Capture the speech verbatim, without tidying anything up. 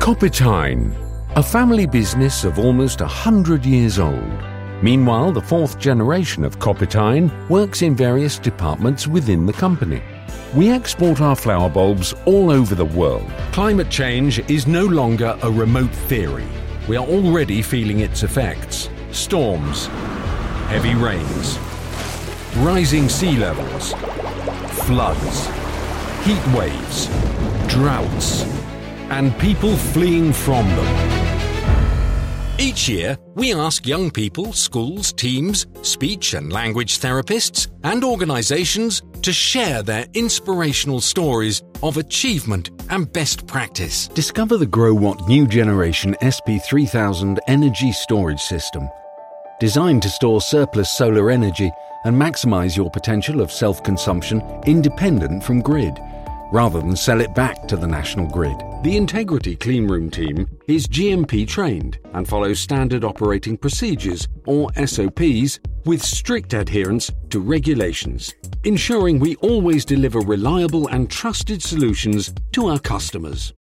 Coppertine, a family business of almost a hundred years old. Meanwhile, the fourth generation of Coppertine works in various departments within the company. We export our flower bulbs all over the world. Climate change is no longer a remote theory. We are already feeling its effects. Storms, heavy rains, rising sea levels, floods, heat waves, droughts, and people fleeing from them. Each year, we ask young people, schools, teams, speech and language therapists, and organizations to share their inspirational stories of achievement and best practice. Discover the GrowWatt New Generation S P three thousand energy storage system. Designed to store surplus solar energy and maximize your potential of self-consumption independent from grid, rather than sell it back to the national grid. The Integrity Cleanroom team is G M P trained and follows standard operating procedures, or S O Ps, with strict adherence to regulations, ensuring we always deliver reliable and trusted solutions to our customers.